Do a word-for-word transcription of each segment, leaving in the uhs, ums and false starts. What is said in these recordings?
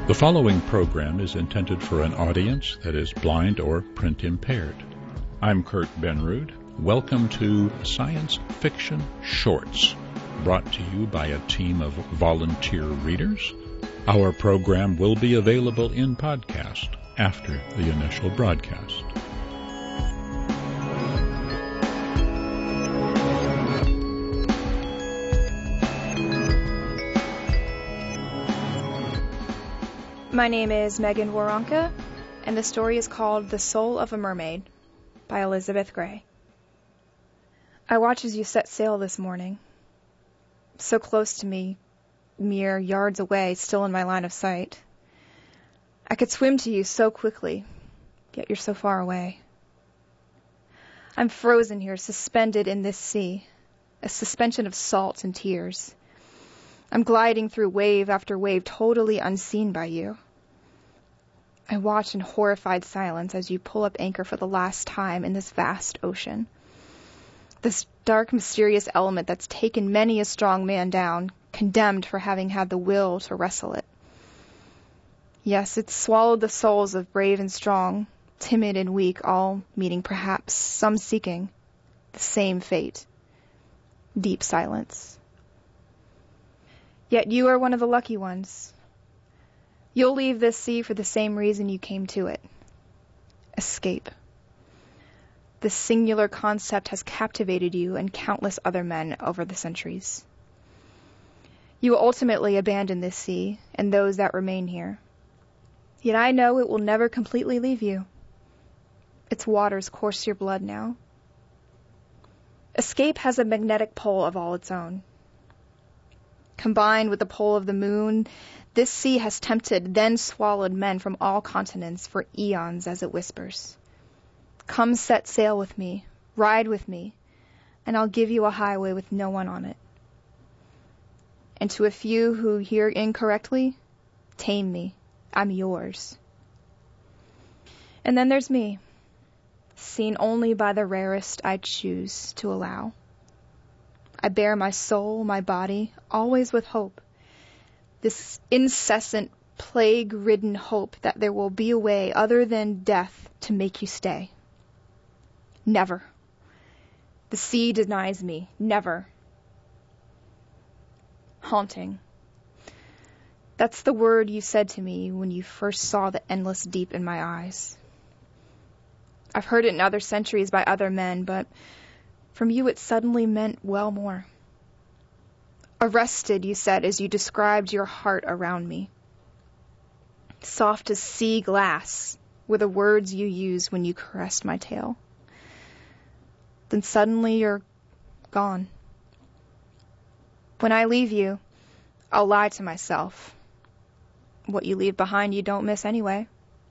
The following program is intended for an audience that is blind or print impaired. I'm Kurt Benrud. Welcome to Science Fiction Shorts, brought to you by a team of volunteer readers. Our program will be available in podcast after the initial broadcast. My name is Megan Waronka, and the story is called The Soul of a Mermaid by Elizabeth Gray. I watch as you set sail this morning. So close to me, mere yards away, still in my line of sight. I could swim to you so quickly, yet you're so far away. I'm frozen here, suspended in this sea, a suspension of salt and tears. I'm gliding through wave after wave, totally unseen by you. I watch in horrified silence as you pull up anchor for the last time in this vast ocean. This dark, mysterious element that's taken many a strong man down, condemned for having had the will to wrestle it. Yes, it's swallowed the souls of brave and strong, timid and weak, all meeting perhaps, some seeking, the same fate. Deep silence. Yet you are one of the lucky ones. You'll leave this sea for the same reason you came to it. Escape. This singular concept has captivated you and countless other men over the centuries. You will ultimately abandon this sea and those that remain here. Yet I know it will never completely leave you. Its waters course your blood now. Escape has a magnetic pole of all its own. Combined with the pull of the moon, this sea has tempted, then swallowed men from all continents for eons as it whispers. Come set sail with me, ride with me, and I'll give you a highway with no one on it. And to a few who hear incorrectly, tame me, I'm yours. And then there's me, seen only by the rarest I choose to allow. I bear my soul, my body, always with hope. This incessant, plague-ridden hope that there will be a way other than death to make you stay. Never. The sea denies me. Never. Haunting. That's the word you said to me when you first saw the endless deep in my eyes. I've heard it in other centuries by other men, but from you it suddenly meant well more. Arrested, you said, as you described your heart around me. Soft as sea glass were the words you used when you caressed my tail. Then suddenly you're gone. When I leave you, I'll lie to myself. What you leave behind you don't miss anyway.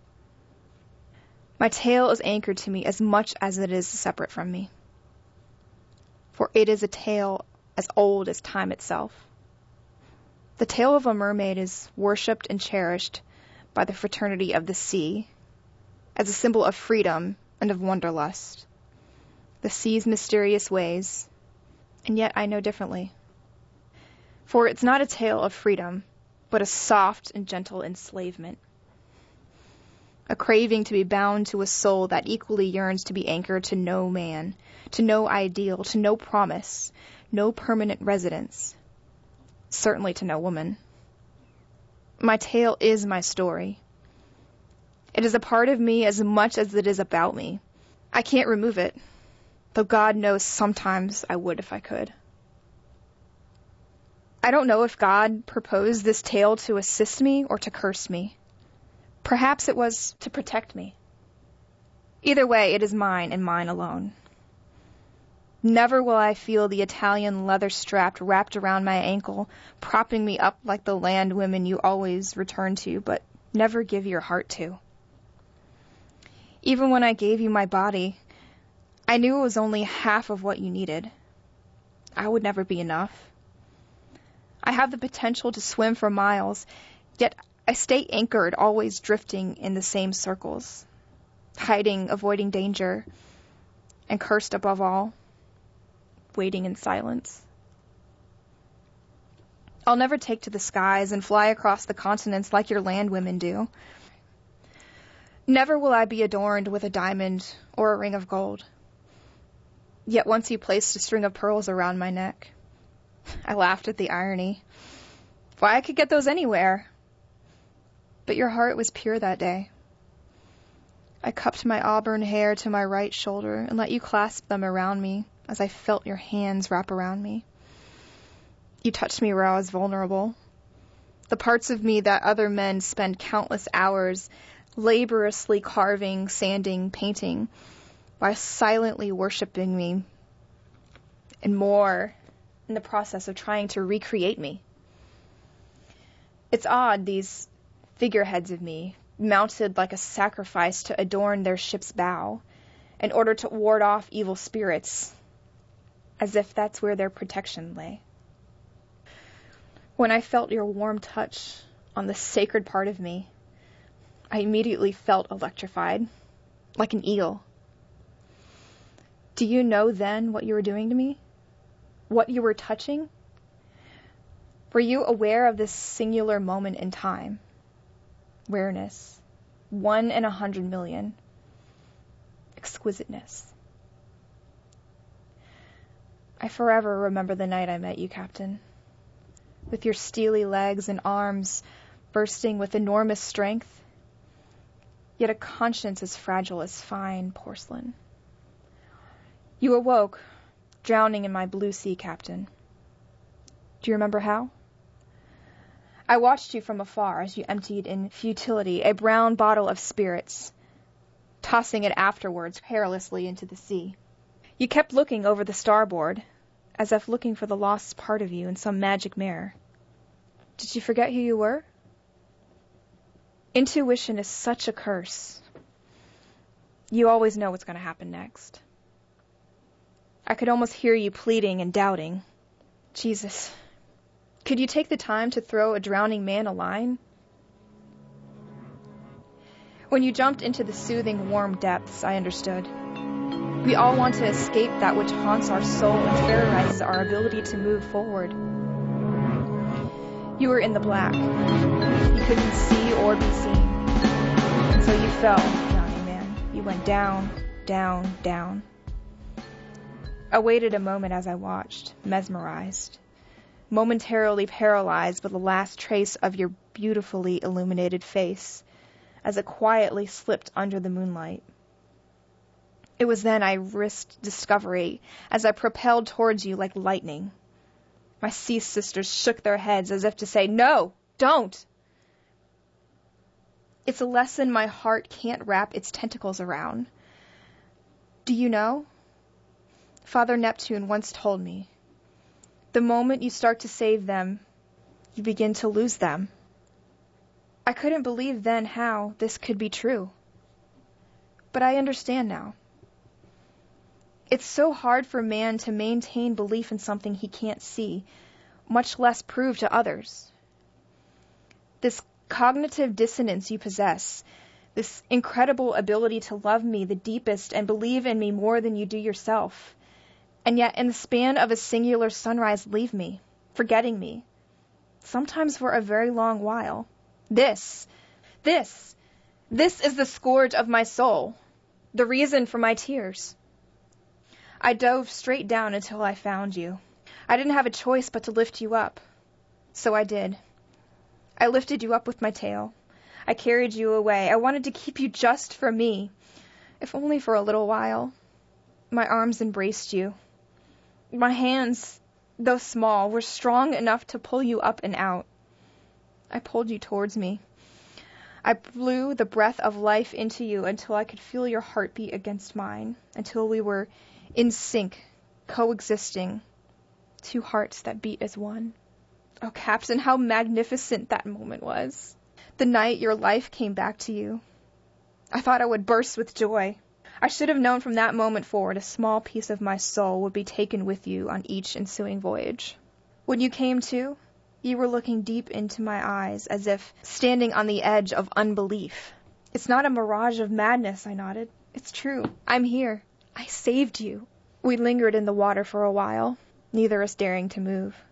My tail is anchored to me as much as it is separate from me. For it is a tale as old as time itself. The tale of a mermaid is worshipped and cherished by the fraternity of the sea as a symbol of freedom and of wanderlust. The sea's mysterious ways, and yet I know differently. For it's not a tale of freedom, but a soft and gentle enslavement. A craving to be bound to a soul that equally yearns to be anchored to no man, to no ideal, to no promise, no permanent residence, certainly to no woman. My tale is my story. It is a part of me as much as it is about me. I can't remove it, though God knows sometimes I would if I could. I don't know if God proposed this tale to assist me or to curse me. Perhaps it was to protect me. Either way, it is mine and mine alone. Never will I feel the Italian leather strap wrapped around my ankle, propping me up like the land women you always return to, but never give your heart to. Even when I gave you my body, I knew it was only half of what you needed. I would never be enough. I have the potential to swim for miles, yet I stay anchored, always drifting in the same circles, hiding, avoiding danger, and cursed above all, waiting in silence. I'll never take to the skies and fly across the continents like your land women do. Never will I be adorned with a diamond or a ring of gold. Yet once you placed a string of pearls around my neck. I laughed at the irony. Why, I could get those anywhere. But your heart was pure that day. I cupped my auburn hair to my right shoulder and let you clasp them around me as I felt your hands wrap around me. You touched me where I was vulnerable. The parts of me that other men spend countless hours laboriously carving, sanding, painting, by silently worshiping me, and more in the process of trying to recreate me. It's odd, these figureheads of me, mounted like a sacrifice to adorn their ship's bow, in order to ward off evil spirits, as if that's where their protection lay. When I felt your warm touch on the sacred part of me, I immediately felt electrified, like an eel. Do you know then what you were doing to me? What you were touching? Were you aware of this singular moment in time? Rareness. One in a hundred million. Exquisiteness. I forever remember the night I met you, Captain. With your steely legs and arms bursting with enormous strength, yet a conscience as fragile as fine porcelain. You awoke, drowning in my blue sea, Captain. Do you remember how? I watched you from afar as you emptied in futility a brown bottle of spirits, tossing it afterwards carelessly into the sea. You kept looking over the starboard, as if looking for the lost part of you in some magic mirror. Did you forget who you were? Intuition is such a curse. You always know what's going to happen next. I could almost hear you pleading and doubting. Jesus, could you take the time to throw a drowning man a line? When you jumped into the soothing, warm depths, I understood. We all want to escape that which haunts our soul and terrorizes our ability to move forward. You were in the black. You couldn't see or be seen. And so you fell, drowning man. You went down, down, down. I waited a moment as I watched, mesmerized, momentarily paralyzed by the last trace of your beautifully illuminated face as it quietly slipped under the moonlight. It was then I risked discovery as I propelled towards you like lightning. My sea sisters shook their heads as if to say, "No, don't!" It's a lesson my heart can't wrap its tentacles around. Do you know? Father Neptune once told me, the moment you start to save them, you begin to lose them. I couldn't believe then how this could be true. But I understand now. It's so hard for man to maintain belief in something he can't see, much less prove to others. This cognitive dissonance you possess, this incredible ability to love me the deepest and believe in me more than you do yourself, and yet in the span of a singular sunrise leave me, forgetting me, sometimes for a very long while. This, this, this is the scourge of my soul, the reason for my tears. I dove straight down until I found you. I didn't have a choice but to lift you up. So I did. I lifted you up with my tail. I carried you away. I wanted to keep you just for me, if only for a little while. My arms embraced you. My hands, though small, were strong enough to pull you up and out. I pulled you towards me. I blew the breath of life into you until I could feel your heartbeat against mine, until we were in sync, coexisting, two hearts that beat as one. Oh, Captain, how magnificent that moment was. The night your life came back to you. I thought I would burst with joy. I should have known from that moment forward a small piece of my soul would be taken with you on each ensuing voyage. When you came to, you were looking deep into my eyes as if standing on the edge of unbelief. It's not a mirage of madness, I nodded. It's true. I'm here. I saved you. We lingered in the water for a while, neither us daring to move.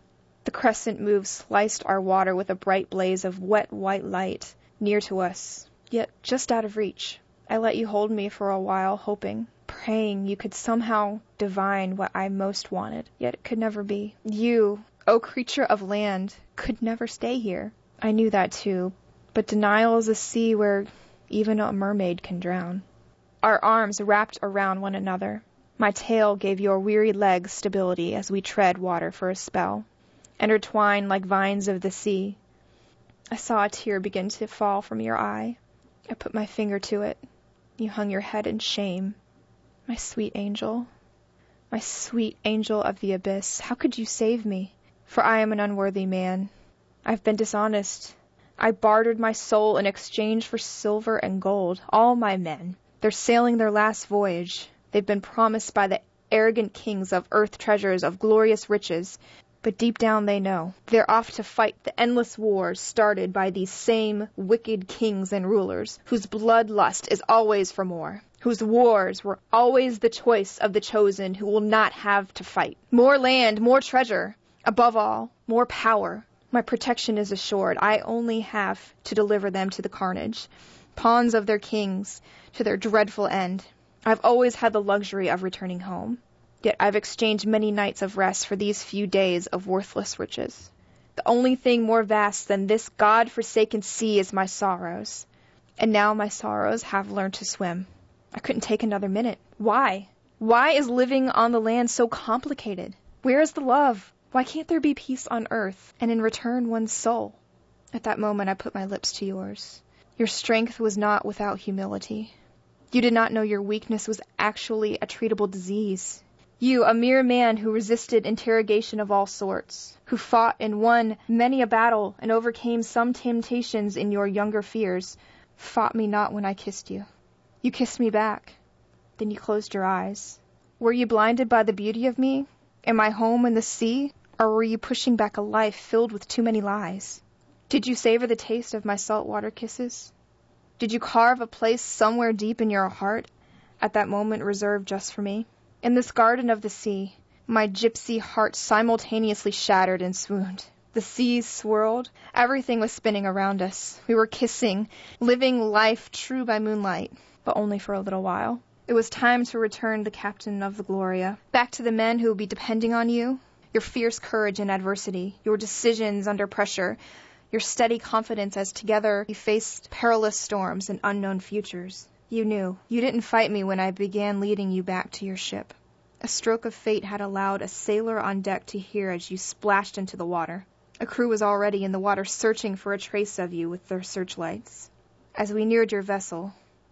The crescent moon sliced our water with a bright blaze of wet white light, near to us, yet just out of reach. I let you hold me for a while, hoping, praying you could somehow divine what I most wanted, yet it could never be. You, O creature of land, could never stay here. I knew that too, but denial is a sea where even a mermaid can drown. Our arms wrapped around one another. My tail gave your weary legs stability as we tread water for a spell, intertwined like vines of the sea. I saw a tear begin to fall from your eye. I put my finger to it. You hung your head in shame. My sweet angel, my sweet angel of the abyss, how could you save me? For I am an unworthy man. I've been dishonest. I bartered my soul in exchange for silver and gold. All my men, they're sailing their last voyage. They've been promised by the arrogant kings of earth treasures of glorious riches. But deep down they know they're off to fight the endless wars started by these same wicked kings and rulers, whose bloodlust is always for more, whose wars were always the choice of the chosen who will not have to fight. More land, more treasure, above all, more power. My protection is assured. I only have to deliver them to the carnage, pawns of their kings, to their dreadful end. I've always had the luxury of returning home. Yet I've exchanged many nights of rest for these few days of worthless riches. The only thing more vast than this God-forsaken sea is my sorrows. And now my sorrows have learned to swim. I couldn't take another minute. Why? Why is living on the land so complicated? Where is the love? Why can't there be peace on earth, and in return one's soul? At that moment I put my lips to yours. Your strength was not without humility. You did not know your weakness was actually a treatable disease. You, a mere man who resisted interrogation of all sorts, who fought and won many a battle and overcame some temptations in your younger fears, fought me not when I kissed you. You kissed me back. Then you closed your eyes. Were you blinded by the beauty of me? Am I home in the sea? Or were you pushing back a life filled with too many lies? Did you savor the taste of my saltwater kisses? Did you carve a place somewhere deep in your heart at that moment reserved just for me? In this garden of the sea, my gypsy heart simultaneously shattered and swooned. The seas swirled. Everything was spinning around us. We were kissing, living life true by moonlight, but only for a little while. It was time to return the captain of the Gloria, back to the men who would be depending on you, your fierce courage in adversity, your decisions under pressure, your steady confidence as together we faced perilous storms and unknown futures. You knew. You didn't fight me when I began leading you back to your ship. A stroke of fate had allowed a sailor on deck to hear as you splashed into the water. A crew was already in the water searching for a trace of you with their searchlights. As we neared your vessel,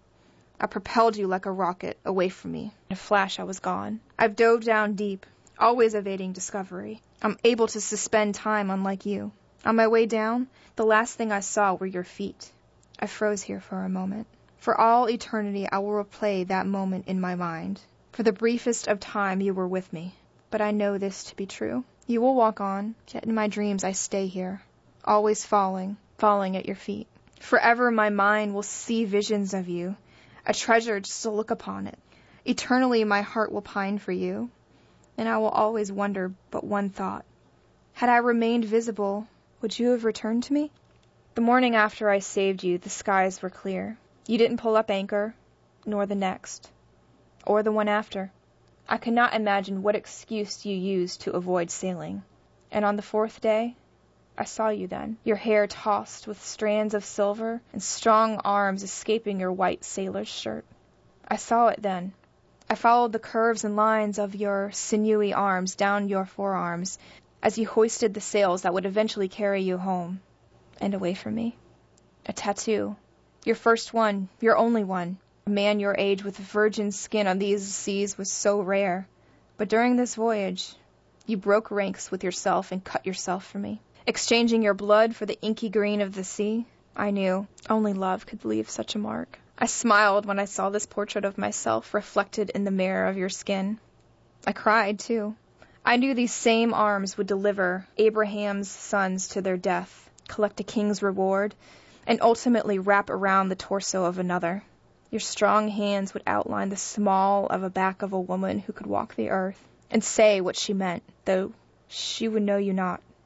I propelled you like a rocket away from me. In a flash, I was gone. I've dove down deep, always evading discovery. I'm able to suspend time unlike you. On my way down, the last thing I saw were your feet. I froze here for a moment. For all eternity, I will replay that moment in my mind. For the briefest of time, you were with me. But I know this to be true. You will walk on, yet in my dreams I stay here, always falling, falling at your feet. Forever my mind will see visions of you, a treasure just to look upon it. Eternally my heart will pine for you, and I will always wonder but one thought. Had I remained visible, would you have returned to me? The morning after I saved you, the skies were clear. You didn't pull up anchor, nor the next, or the one after. I could not imagine what excuse you used to avoid sailing. And on the fourth day, I saw you then, your hair tossed with strands of silver and strong arms escaping your white sailor's shirt. I saw it then. I followed the curves and lines of your sinewy arms down your forearms as you hoisted the sails that would eventually carry you home and away from me. A tattoo. Your first one, your only one. A man your age with virgin skin on these seas was so rare. But during this voyage, you broke ranks with yourself and cut yourself for me. Exchanging your blood for the inky green of the sea, I knew only love could leave such a mark. I smiled when I saw this portrait of myself reflected in the mirror of your skin. I cried, too. I knew these same arms would deliver Abraham's sons to their death, collect a king's reward, and ultimately wrap around the torso of another. Your strong hands would outline the small of a back of a woman who could walk the earth and say what she meant, though she would know you not.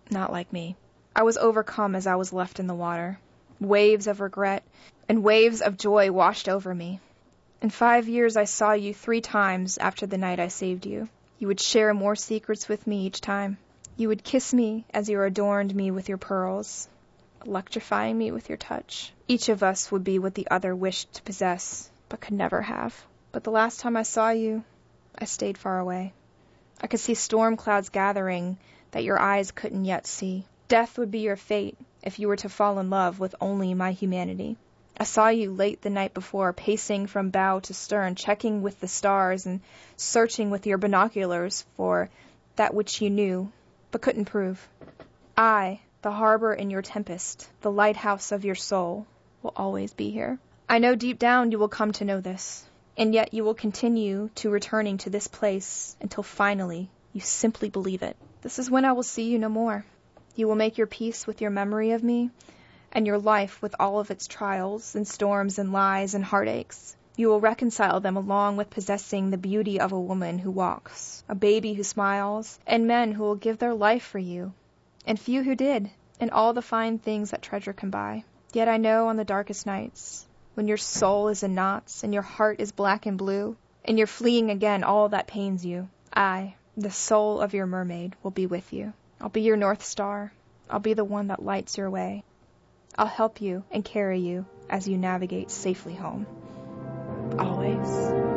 Not like me. I was overcome as I was left in the water. Waves of regret and waves of joy washed over me. In five years I saw you three times after the night I saved you. You would share more secrets with me each time. You would kiss me as you adorned me with your pearls, electrifying me with your touch. Each of us would be what the other wished to possess, but could never have. But the last time I saw you, I stayed far away. I could see storm clouds gathering that your eyes couldn't yet see. Death would be your fate if you were to fall in love with only my humanity. I saw you late the night before, pacing from bow to stern, checking with the stars and searching with your binoculars for that which you knew, but couldn't prove. I, the harbor in your tempest, the lighthouse of your soul, will always be here. I know deep down you will come to know this, and yet you will continue to returning to this place until finally you simply believe it. This is when I will see you no more. You will make your peace with your memory of me, and your life with all of its trials and storms and lies and heartaches. You will reconcile them along with possessing the beauty of a woman who walks, a baby who smiles, and men who will give their life for you, and few who did, and all the fine things that treasure can buy. Yet I know on the darkest nights, when your soul is in knots, and your heart is black and blue, and you're fleeing again all that pains you, I, the soul of your mermaid, will be with you. I'll be your North Star. I'll be the one that lights your way. I'll help you and carry you as you navigate safely home. Always.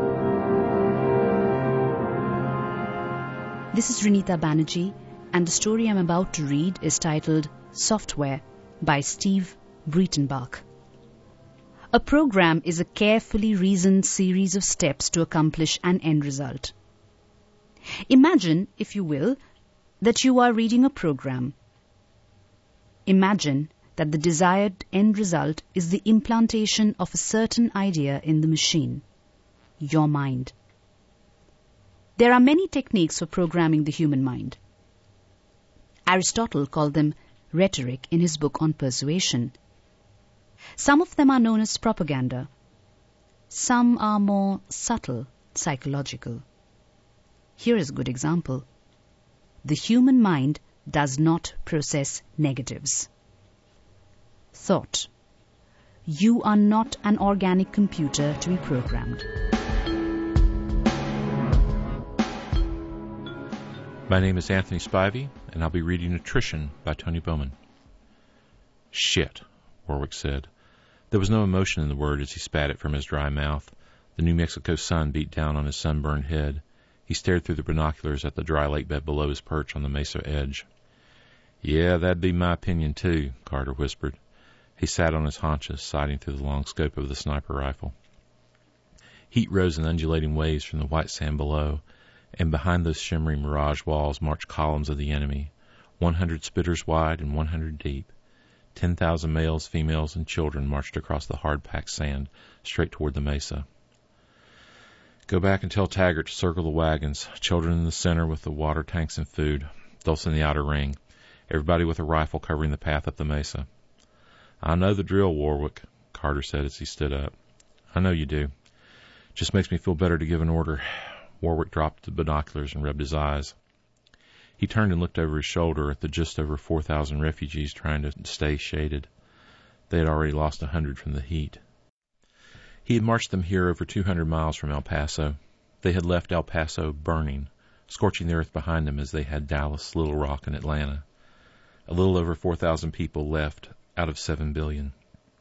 This is Renita Banerjee, and the story I'm about to read is titled Software by Steve Breitenbach. A program is a carefully reasoned series of steps to accomplish an end result. Imagine, if you will, that you are reading a program. Imagine that the desired end result is the implantation of a certain idea in the machine, your mind. There are many techniques for programming the human mind. Aristotle called them rhetoric in his book on persuasion. Some of them are known as propaganda. Some are more subtle, psychological. Here is a good example. The human mind does not process negatives. Thought. You are not an organic computer to be programmed. My name is Anthony Spivey, and I'll be reading Attrition by Tony Bowman. Shit, Warwick said. There was no emotion in the word as he spat it from his dry mouth. The New Mexico sun beat down on his sunburned head. He stared through the binoculars at the dry lake bed below his perch on the mesa edge. Yeah, that'd be my opinion, too, Carter whispered. He sat on his haunches, sighting through the long scope of the sniper rifle. Heat rose in undulating waves from the white sand below, and behind those shimmering mirage walls marched columns of the enemy, one hundred spitters wide and one hundred deep. Ten thousand males, females, and children marched across the hard-packed sand, straight toward the mesa. Go back and tell Taggart to circle the wagons, children in the center with the water tanks and food, those in the outer ring, everybody with a rifle covering the path up the mesa. I know the drill, Warwick, Carter said as he stood up. I know you do. Just makes me feel better to give an order. Warwick dropped the binoculars and rubbed his eyes. He turned and looked over his shoulder at the just over four thousand refugees trying to stay shaded. They had already lost a hundred from the heat. He had marched them here over two hundred miles from El Paso. They had left El Paso burning, scorching the earth behind them as they had Dallas, Little Rock, and Atlanta. A little over four thousand people left out of seven billion.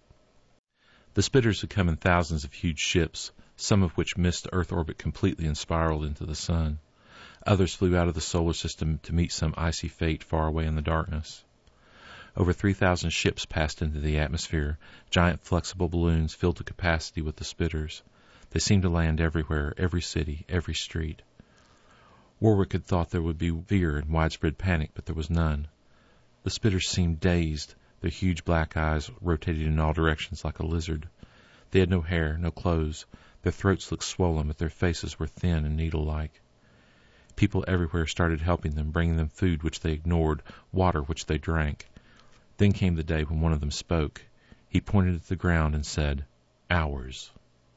The Spitters had come in thousands of huge ships, some of which missed Earth orbit completely and spiraled into the sun. Others flew out of the solar system to meet some icy fate far away in the darkness. Over three thousand ships passed into the atmosphere, giant flexible balloons filled to capacity with the Spitters. They seemed to land everywhere, every city, every street. Warwick had thought there would be fear and widespread panic, but there was none. The Spitters seemed dazed, their huge black eyes rotated in all directions like a lizard. They had no hair, no clothes. Their throats looked swollen, but their faces were thin and needle-like. People everywhere started helping them, bringing them food which they ignored, water which they drank. Then came the day when one of them spoke. He pointed at the ground and said, "Ours."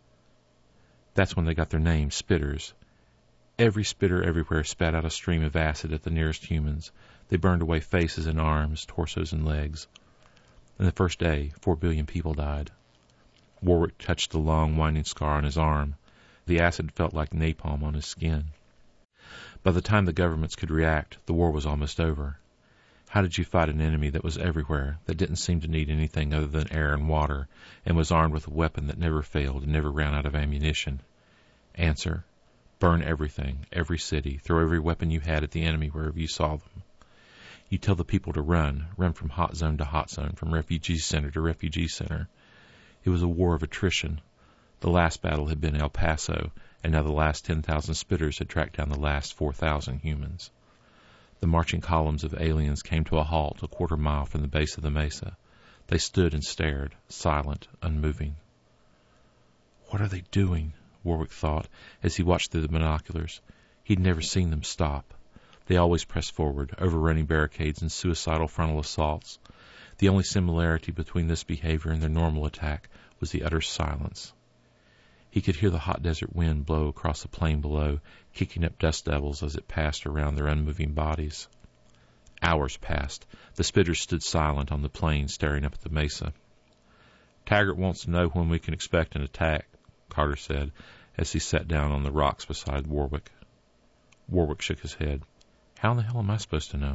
That's when they got their name, Spitters. Every spitter everywhere spat out a stream of acid at the nearest humans. They burned away faces and arms, torsos and legs. In the first day, four billion people died. Warwick touched the long, winding scar on his arm. The acid felt like napalm on his skin. By the time the governments could react, the war was almost over. How did you fight an enemy that was everywhere, that didn't seem to need anything other than air and water, and was armed with a weapon that never failed and never ran out of ammunition? Answer: burn everything, every city, throw every weapon you had at the enemy wherever you saw them. You tell the people to run, run from hot zone to hot zone, from refugee center to refugee center. It was a war of attrition. The last battle had been El Paso, and now the last ten thousand spitters had tracked down the last four thousand humans. The marching columns of aliens came to a halt a quarter mile from the base of the mesa. They stood and stared, silent, unmoving. What are they doing? Warwick thought as he watched through the binoculars. He'd never seen them stop. They always pressed forward, overrunning barricades and suicidal frontal assaults. The only similarity between this behavior and their normal attack was the utter silence. He could hear the hot desert wind blow across the plain below, kicking up dust devils as it passed around their unmoving bodies. Hours passed. The spitters stood silent on the plain, staring up at the mesa. Taggart wants to know when we can expect an attack, Carter said, as he sat down on the rocks beside Warwick. Warwick shook his head. How in the hell am I supposed to know?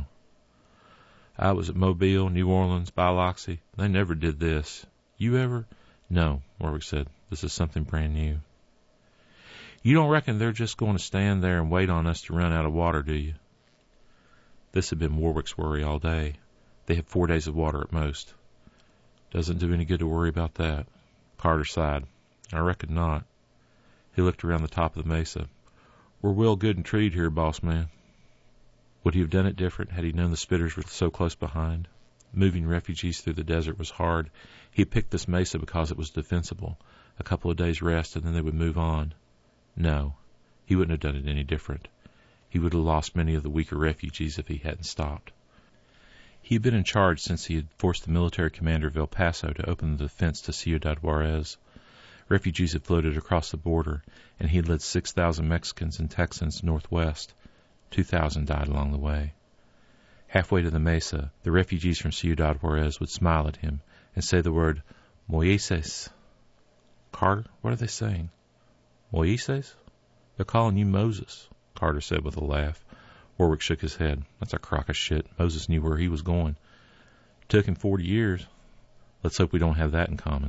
I was at Mobile, New Orleans, Biloxi. They never did this. You ever? No, Warwick said. This is something brand new. You don't reckon they're just going to stand there and wait on us to run out of water, do you? This had been Warwick's worry all day. They had four days of water at most. Doesn't do any good to worry about that. Carter sighed. I reckon not. He looked around the top of the mesa. We're well good and treed here, boss man. Would he have done it different had he known the spitters were so close behind? Moving refugees through the desert was hard. He picked this mesa because it was defensible. A couple of days' rest and then they would move on. No, he wouldn't have done it any different. He would have lost many of the weaker refugees if he hadn't stopped. He had been in charge since he had forced the military commander of El Paso to open the defense to Ciudad Juarez. Refugees had floated across the border, and he had led six thousand Mexicans and Texans northwest. Two thousand died along the way. Halfway to the mesa, the refugees from Ciudad Juarez would smile at him and say the word, Moises. Carter, what are they saying? Moises? They're calling you Moses, Carter said with a laugh. Warwick shook his head. That's a crock of shit. Moses knew where he was going. It took him forty years. Let's hope we don't have that in common.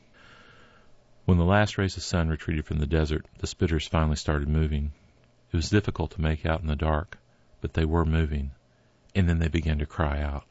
When the last rays of sun retreated from the desert, the spitters finally started moving. It was difficult to make out in the dark, but they were moving. And then they began to cry out.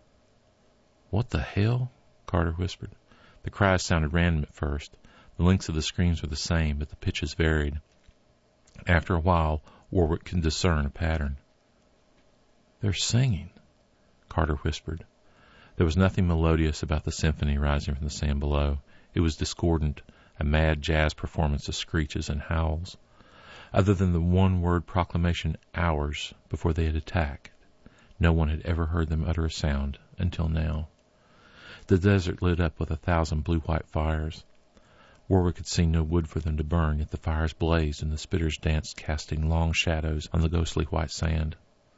What the hell? Carter whispered. The cries sounded random at first. The lengths of the screams were the same, but the pitches varied. After a while, Warwick could discern a pattern. They're singing, Carter whispered. There was nothing melodious about the symphony rising from the sand below. It was discordant, a mad jazz performance of screeches and howls. Other than the one-word proclamation hours before they had attacked, no one had ever heard them utter a sound until now. The desert lit up with a thousand blue-white fires. Warwick had seen no wood for them to burn, yet the fires blazed and the spitters danced, casting long shadows on the ghostly white sand.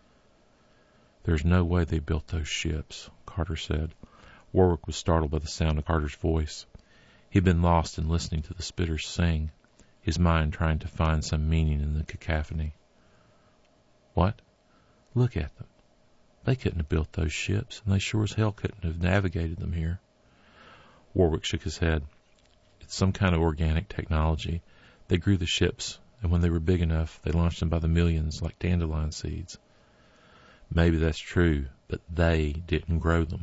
There's no way they built those ships, Carter said. Warwick was startled by the sound of Carter's voice. He had been lost in listening to the spitters sing, his mind trying to find some meaning in the cacophony. What? Look at them. They couldn't have built those ships, and they sure as hell couldn't have navigated them here. Warwick shook his head. It's some kind of organic technology. They grew the ships, and when they were big enough, they launched them by the millions like dandelion seeds. Maybe that's true, but they didn't grow them.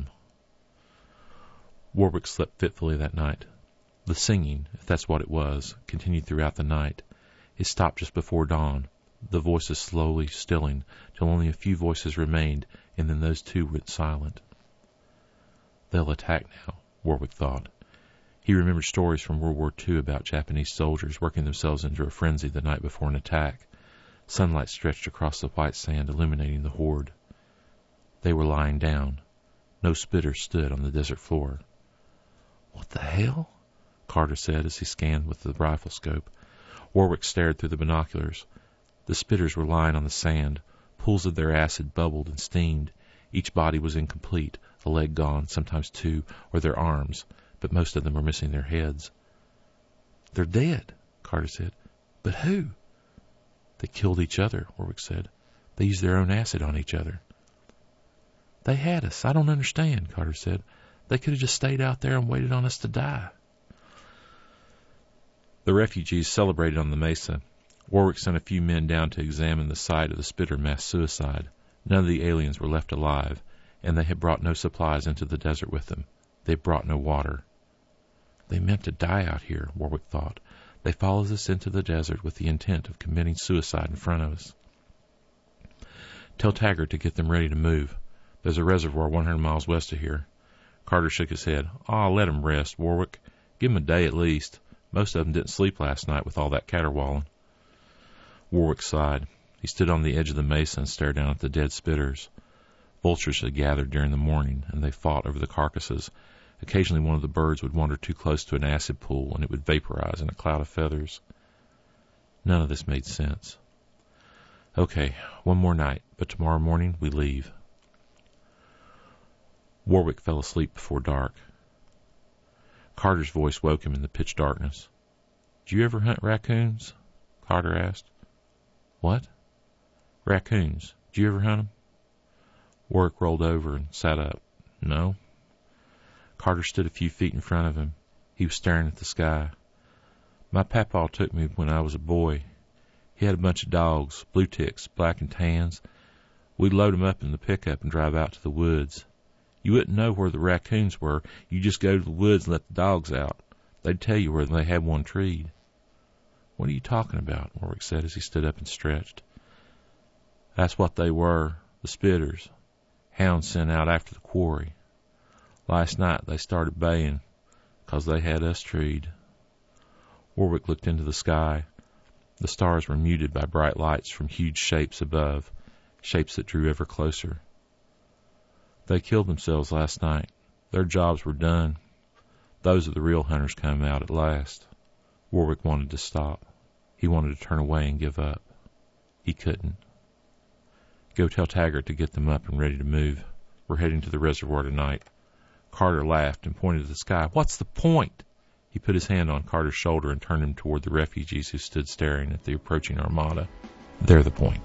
Warwick slept fitfully that night. The singing, if that's what it was, continued throughout the night. It stopped just before dawn, the voices slowly stilling till only a few voices remained, and then those too went silent. They'll attack now, Warwick thought. He remembered stories from World War Two about Japanese soldiers working themselves into a frenzy the night before an attack. Sunlight stretched across the white sand, illuminating the horde. They were lying down. No spitter stood on the desert floor. What the hell? Carter said as he scanned with the rifle scope. Warwick stared through the binoculars. The spitters were lying on the sand. Pools of their acid bubbled and steamed. Each body was incomplete, a leg gone, sometimes two, or their arms, but most of them were missing their heads. "They're dead," Carter said. "But who?" "They killed each other," Warwick said. "They used their own acid on each other." "They had us. I don't understand," Carter said. "They could have just stayed out there and waited on us to die." The refugees celebrated on the mesa. Warwick sent a few men down to examine the site of the Spitter mass suicide. None of the aliens were left alive, and they had brought no supplies into the desert with them. They brought no water. "They meant to die out here," Warwick thought. "They followed us into the desert with the intent of committing suicide in front of us." "Tell Taggart to get them ready to move. There's a reservoir one hundred miles west of here." Carter shook his head. "Aw, let 'em rest, Warwick. Give 'em a day at least. Most of them didn't sleep last night with all that caterwauling." Warwick sighed. He stood on the edge of the mesa and stared down at the dead Spitters. Vultures had gathered during the morning, and they fought over the carcasses. Occasionally one of the birds would wander too close to an acid pool, and it would vaporize in a cloud of feathers. None of this made sense. "Okay, one more night, but tomorrow morning we leave." Warwick fell asleep before dark. Carter's voice woke him in the pitch darkness. "Do you ever hunt raccoons?" Carter asked. "What?" "Raccoons. Do you ever hunt them?" Warwick rolled over and sat up. "No." Carter stood a few feet in front of him. He was staring at the sky. "My papaw took me when I was a boy. He had a bunch of dogs, blue ticks, black and tans. We'd load 'em up in the pickup and drive out to the woods. You wouldn't know where the raccoons were. You just go to the woods and let the dogs out. They'd tell you where they had one treed." "What are you talking about?" Warwick said as he stood up and stretched. "That's what they were, the Spitters. Hounds sent out after the quarry. Last night they started baying, 'cause they had us treed." Warwick looked into the sky. The stars were muted by bright lights from huge shapes above, shapes that drew ever closer. "They killed themselves last night. Their jobs were done. Those are the real hunters come out at last." Warwick wanted to stop. He wanted to turn away and give up. He couldn't. "Go tell Taggart to get them up and ready to move. We're heading to the reservoir tonight." Carter laughed and pointed to the sky. "What's the point?" He put his hand on Carter's shoulder and turned him toward the refugees who stood staring at the approaching armada. "They're the point."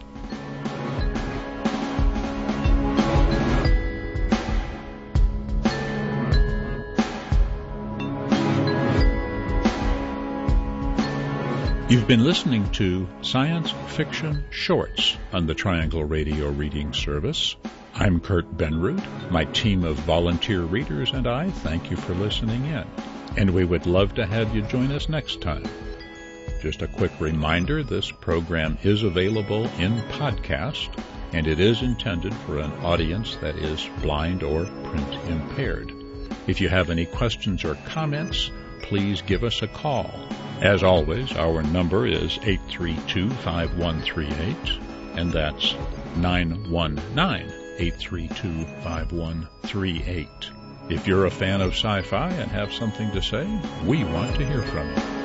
You've been listening to Science Fiction Shorts on the Triangle Radio Reading Service. I'm Kurt Benrud. My team of volunteer readers and I thank you for listening in, and we would love to have you join us next time. Just a quick reminder, this program is available in podcast, and it is intended for an audience that is blind or print impaired. If you have any questions or comments, please give us a call. As always, our number is eight three two, five one three eight, and that's nine one nine, eight three two, five one three eight. If you're a fan of sci-fi and have something to say, we want to hear from you.